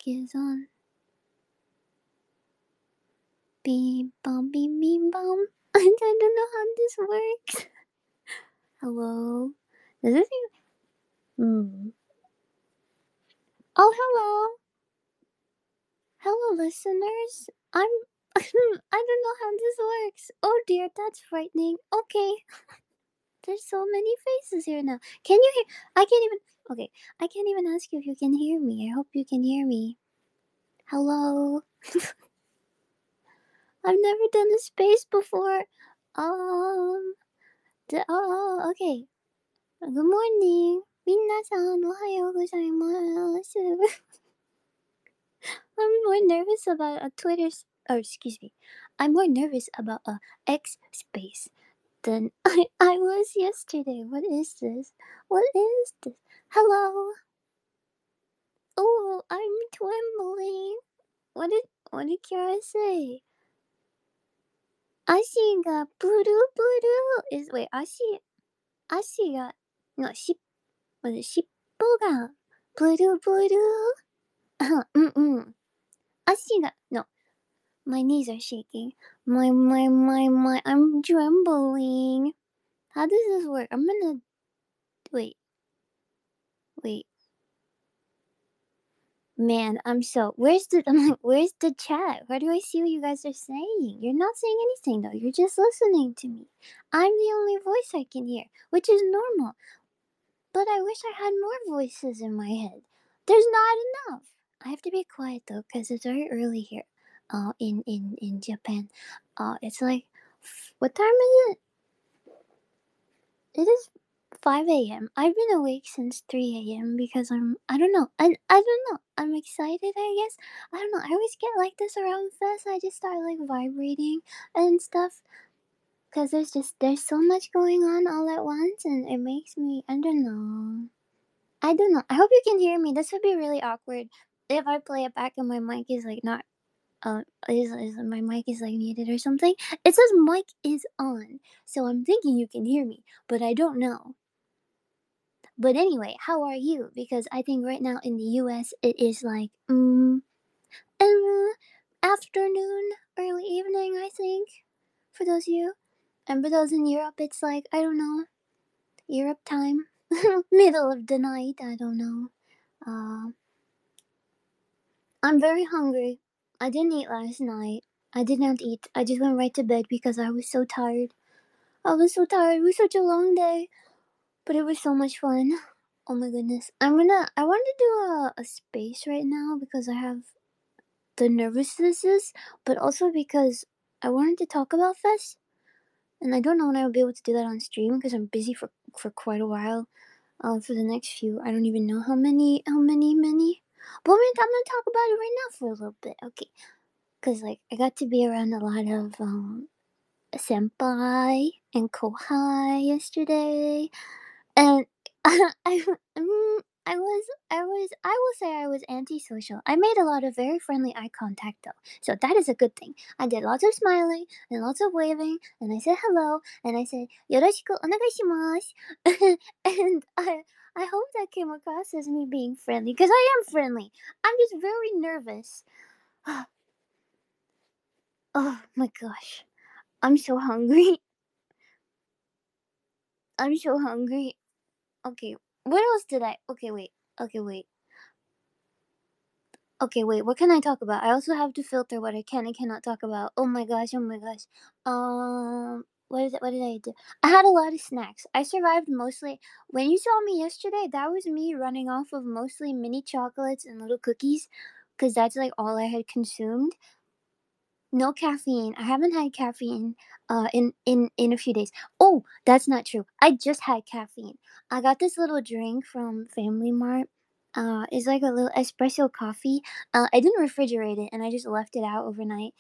is on. Beep bom beep beep bom. I don't know how this works. Hello? Does this even... Oh, hello. Hello, listeners. I don't know how this works. Oh dear, that's frightening. Okay. There's so many faces here now. Can you hear? I can't even... Okay, I can't even ask you if you can hear me. I hope you can hear me. Hello? I've never done a space before. Okay. Good morning. 皆さん、おはようございます。I'm more nervous about a excuse me. I'm more nervous about a X space than I was yesterday. What is this? What is this? Hello? Oh, I'm trembling. What did Kiara say? Ashi ga buru buru is... Wait, ashi ga... No, was it 尻尾がブルブル? No. My knees are shaking. I'm trembling. How does this work? I'm gonna... Wait. Man, where's the chat? Where do I see what you guys are saying? You're not saying anything though. You're just listening to me. I'm the only voice I can hear, which is normal. But I wish I had more voices in my head. There's not enough. I have to be quiet though, because it's very early here. In Japan. It's like... What time is it? It is 5 a.m. I've been awake since 3 a.m. because I don't know. I don't know. I'm excited, I guess. I don't know. I always get like this around Fest. I just start like vibrating and stuff. Because there's so much going on all at once, and it makes me... I don't know. I hope you can hear me. This would be really awkward if I play it back and my mic is like not... my mic is like muted or something. It says mic is on, so I'm thinking you can hear me, but I don't know. But anyway, how are you? Because I think right now in the US it is like afternoon, early evening, I think, for those of you. And for those in Europe, it's like, I don't know, Europe time, middle of the night, I don't know. I'm very hungry. I didn't eat last night. I did not eat. I just went right to bed because I was so tired. It was such a long day, but it was so much fun. Oh my goodness. I want to do a space right now because I have the nervousness, but also because I wanted to talk about Fest, and I don't know when I will be able to do that on stream because I'm busy for quite a while. For the next few, I don't even know how many. But I'm gonna talk about it right now for a little bit, okay? Because like I got to be around a lot of senpai and kohai yesterday, and I will say I was antisocial. I made a lot of very friendly eye contact though, so that is a good thing. I did lots of smiling and lots of waving, and I said hello, and I said yoroshiku onegaishimasu, and I hope that came across as me being friendly, because I am friendly. I'm just very nervous. Oh my gosh, I'm so hungry. I'm so hungry. Okay, what else did I... Okay, wait. What can I talk about? I also have to filter what I can and cannot talk about. Oh my gosh. What did I do? I had a lot of snacks. I survived mostly... When you saw me yesterday, that was me running off of mostly mini chocolates and little cookies, because that's like all I had consumed. No caffeine. I haven't had caffeine in a few days. Oh, that's not true. I just had caffeine. I got this little drink from Family Mart. It's like a little espresso coffee. I didn't refrigerate it and I just left it out overnight.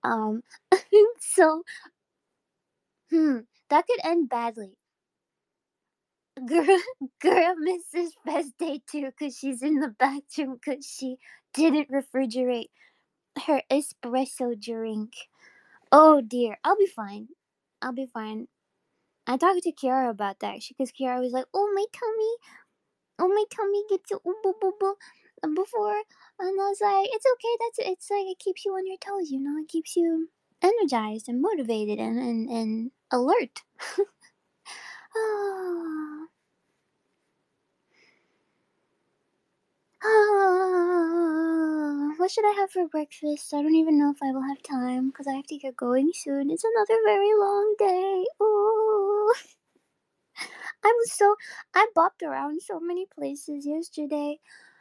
So that could end badly. Girl misses Fest Day too because she's in the bathroom because she didn't refrigerate her espresso drink. Oh dear, I'll be fine. I talked to Kiara about that because Kiara was like, "Oh my tummy gets so boo boo boo." before, and I was like, it's okay. It's like it keeps you on your toes. It keeps you energized and motivated and alert. Ah. What should I have for breakfast? I don't even know if I will have time because I have to get going soon. It's another very long day. Ooh. I was so I bopped around so many places yesterday.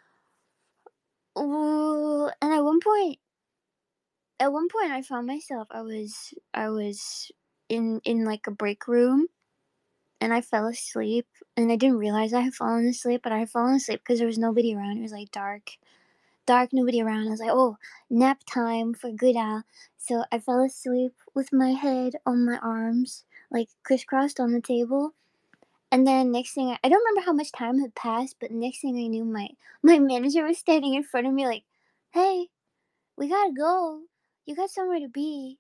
Ooh, and at one point I found myself I was in like a break room and I fell asleep and I didn't realize I had fallen asleep, but I had fallen asleep because there was nobody around. It was like dark, nobody around. I was like, oh, nap time for good Al. So I fell asleep with my head on my arms, like crisscrossed on the table. And then next thing I don't remember how much time had passed, but next thing I knew, my manager was standing in front of me like, "Hey, we gotta go. You got somewhere to be."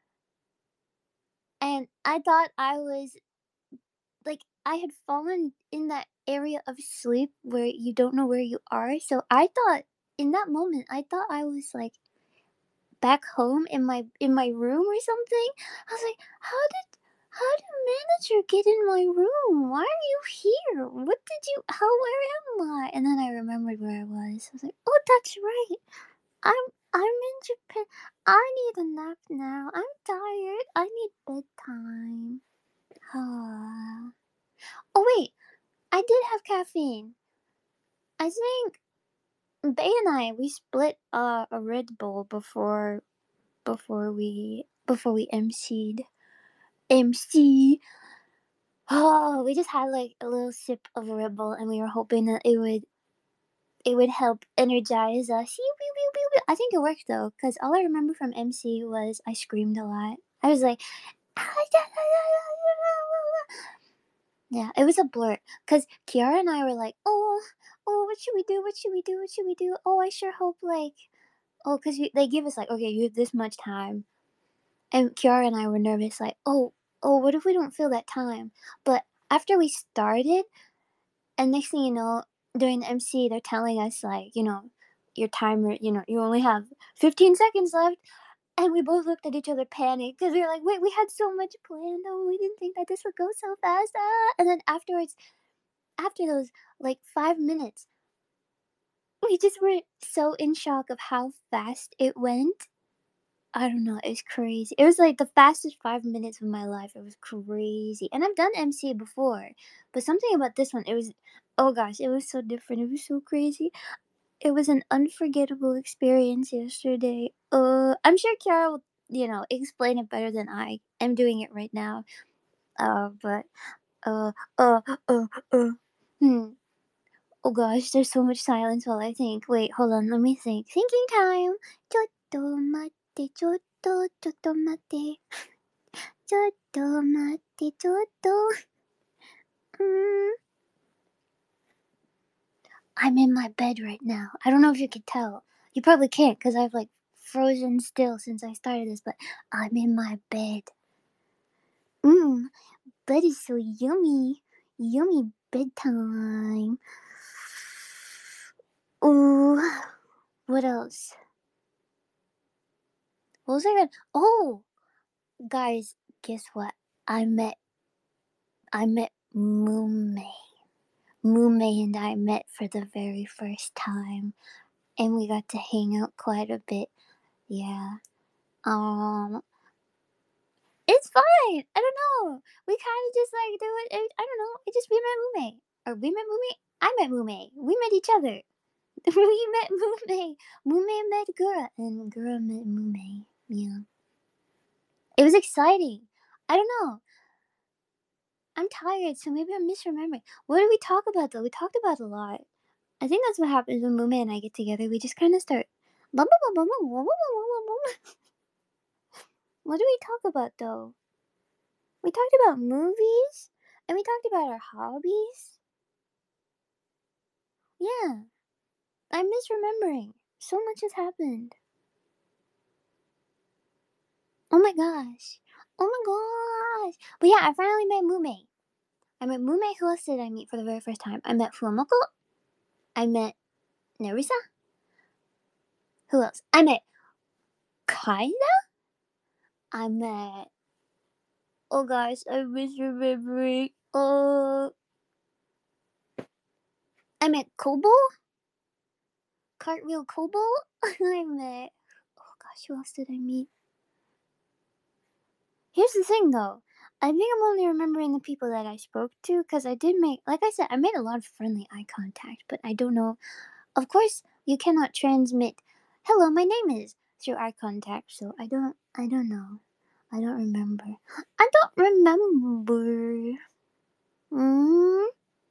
And I thought I was like I had fallen in that area of sleep where you don't know where you are. So I thought in that moment, I thought I was like back home in my room or something. I was like, how did manager get in my room? Why are you here? What did you how where am I? And then I remembered where I was. I was like, oh, that's right. I'm in Japan. I need a nap now. I'm tired. I need bedtime. Ah. Oh wait, I did have caffeine. I think Bay and we split a Red Bull before we MC'd. MC. Oh, we just had like a little sip of Red Bull, and we were hoping that it would help energize us. I think it worked though, because all I remember from MC was I screamed a lot. I was like, yeah, it was a blur. Because Kiara and I were like, oh, what should we do? What should we do? What should we do? Oh, I sure hope like, oh, because they give us like, okay, you have this much time. And Kiara and I were nervous, like, oh, what if we don't feel that time? But after we started, and next thing you know, during the MC, they're telling us, like, your timer, you only have 15 seconds left. And we both looked at each other panicked because we were like, wait, we had so much planned. Oh, we didn't think that this would go so fast. Ah. And then afterwards, after those like 5 minutes, we just were so in shock of how fast it went. I don't know, it was crazy. It was like the fastest 5 minutes of my life. It was crazy. And I've done MC before, but something about this one, it was, oh gosh, it was so different. It was so crazy. It was an unforgettable experience yesterday. I'm sure Kiara will, explain it better than I am doing it right now. But, uh, uh, uh, uh, hmm. Oh gosh, there's so much silence while I think. Wait, hold on, let me think. Thinking time. ちょっと待って、ちょっと待って。ちょっと待って、Mm, I'm in my bed right now. I don't know if you can tell. You probably can't because I've like frozen still since I started this, but I'm in my bed. Mmm, bed is so yummy. Yummy bedtime. Ooh, what else? What was I gonna? Oh, guys, guess what? I met Mume. Mume and I met for the very first time, and we got to hang out quite a bit. Yeah. Um, it's fine. I don't know. We kind of just like do it. I don't know. It just we met Mume, or we met Mume. I met Mume. We met each other. We met Mume. Mume met Gura, and Gura met Mume. Yeah. It was exciting. I don't know. I'm tired, so maybe I'm misremembering. What did we talk about though? We talked about a lot. I think that's what happens when Mume and I get together. We just kind of start. What do we talk about though? We talked about movies, and we talked about our hobbies. Yeah, I'm misremembering. So much has happened. Oh my gosh. Oh my gosh. But yeah, I finally met Mume. I met Mume. Who else did I meet for the very first time? I met Fuamoko. I met Nerissa. Who else? I met Kaida. I met. Oh gosh, I miss remembering. I met Kobo. Cartwheel Kobo. I met. Oh gosh, who else did I meet? Here's the thing though. I think I'm only remembering the people that I spoke to because I did make, like I said, I made a lot of friendly eye contact, but I don't know. Of course, you cannot transmit, "Hello, my name is," through eye contact, so I don't know. I don't remember. I don't remember. Mm.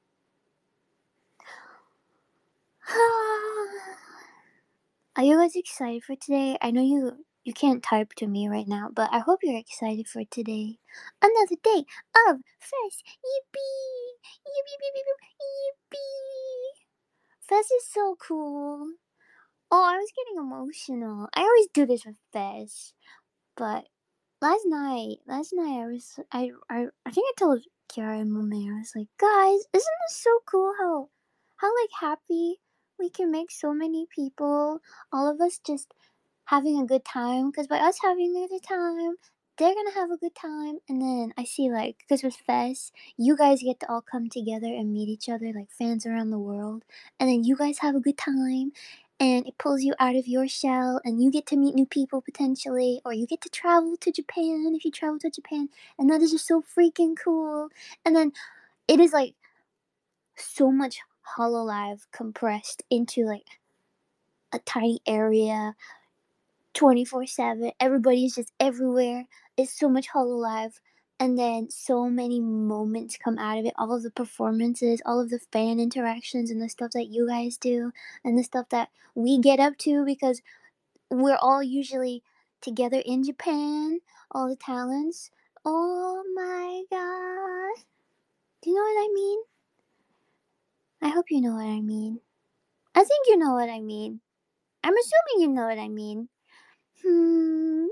Are you guys excited for today? I know you can't type to me right now, but I hope you're excited for today. Another day of Fest. Yippee! Yippee! Yippee! Yippee! Yippee! Fest is so cool. Oh, I was getting emotional. I always do this with Fest, but last night I think I told Kiara and Mumei, I was like, guys, isn't this so cool how like happy we can make so many people, all of us just having a good time, because by us having a good time, they're gonna have a good time, and then I see like, because with Fest, you guys get to all come together and meet each other like fans around the world, and then you guys have a good time, and it pulls you out of your shell and you get to meet new people potentially, or you get to travel to Japan if you travel to Japan, and that is just so freaking cool. And then it is like so much Hololive compressed into like a tiny area, 24/7. Everybody's just everywhere. It's so much Hololive, and then so many moments come out of it. All of the performances, all of the fan interactions, and the stuff that you guys do, and the stuff that we get up to because we're all usually together in Japan. All the talents. Oh my god! Do you know what I mean? I hope you know what I mean. I think you know what I mean. I'm assuming you know what I mean. Hmm.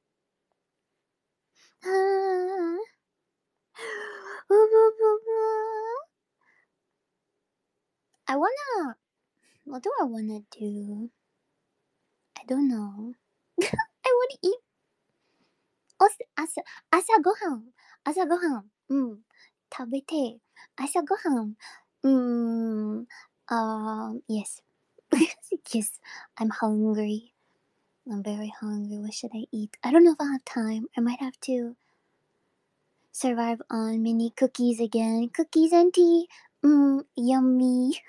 I wanna. What do I wanna do? I don't know. I wanna eat. Asa, asa gohan. Asa gohan. Tabete. Asa gohan. Yes. Yes. I'm hungry. I'm very hungry. What should I eat? I don't know if I'll have time. I might have to survive on mini cookies again. Cookies and tea. Yummy.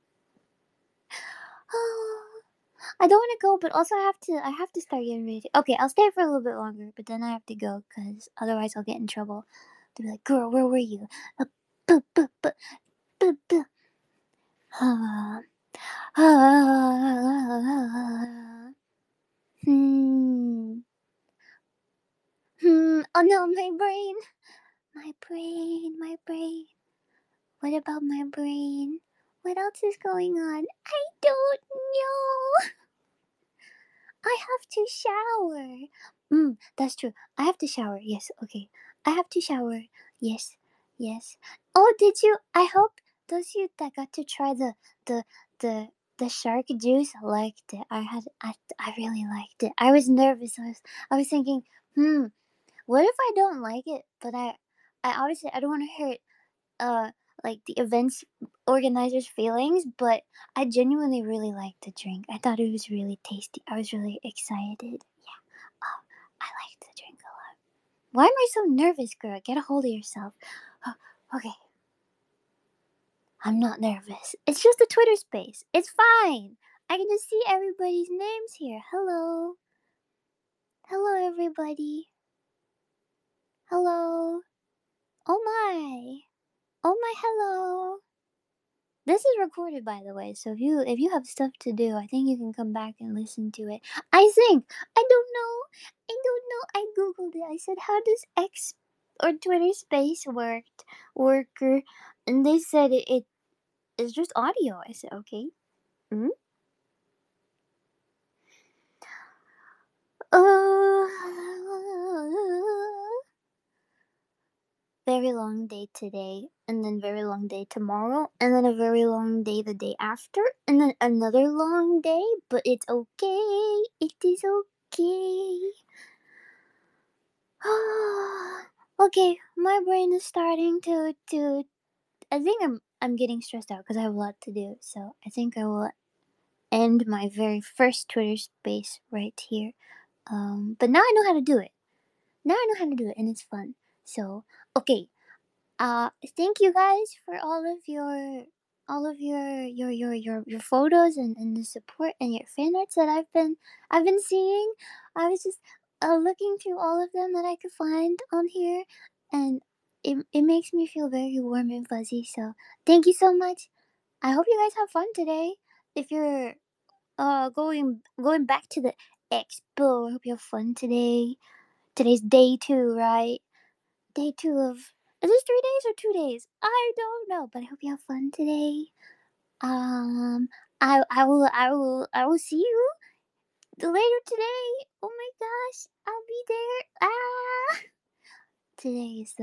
I don't want to go, but also I have to start getting ready. Okay, I'll stay for a little bit longer, but then I have to go because otherwise I'll get in trouble. They'll be like, "Girl, where were you?" Buh, buh, buh, buh, buh. Hmm. Oh no, my brain. My brain. My brain. What about my brain? What else is going on? I don't know. I have to shower. That's true. I have to shower. Yes, okay. I have to shower. Yes, yes. Oh, did you? I hope those you that got to try the the the shark juice liked it. I really liked it. I was nervous. I was thinking, what if I don't like it? But I obviously I don't want to hurt uh like the events organizers' feelings, but I genuinely really liked the drink. I thought it was really tasty. I was really excited. Yeah. Oh, I liked the drink a lot. Why am I so nervous, girl? Get a hold of yourself. Oh, okay. I'm not nervous. It's just a Twitter space. It's fine. I can just see everybody's names here. Hello. Hello, everybody. Hello. Oh my. Oh my, hello. This is recorded, by the way, so if you have stuff to do, I think you can come back and listen to it. I think I don't know. I don't know. I googled it. I said, "How does X or Twitter Space worker?" And they said it is just audio. I said, "Okay." Mm? Uh, very very long day today, and then very long day tomorrow, and then a very long day the day after, and then another long day, but it's okay. It is okay. Okay, my brain is starting to I think I'm getting stressed out because I have a lot to do. So I think I will end my very first Twitter space right here. But now I know how to do it. Now I know how to do it, and it's fun. So okay, thank you guys for all of your photos and the support and your fan arts that I've been seeing. I was just looking through all of them that I could find on here, and it makes me feel very warm and fuzzy. So thank you so much. I hope you guys have fun today. If you're going back to the expo, I hope you have fun today. Today's day 2, right? Day 2 of, is this 3 days or 2 days? I don't know, but I hope you have fun today. Um, I will see you later today. Oh my gosh, I'll be there. Today is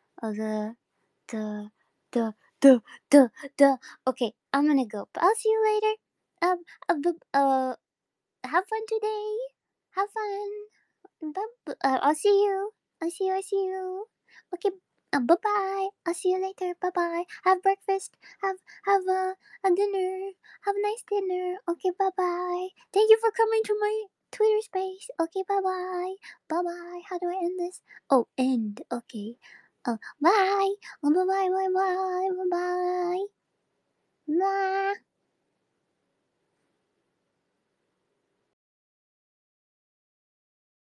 the the the the. Okay, I'm gonna go, but I'll see you later. Um, have fun today. Have fun. I'll see you. I see you. Okay. Bye bye. I'll see you later. Bye bye. Have breakfast. Have a dinner. Have a nice dinner. Okay. Bye bye. Thank you for coming to my Twitter space. Okay. Bye bye. Bye bye. How do I end this? Oh, end. Okay. Bye. Bye bye. Bye bye. Bye bye. Bye.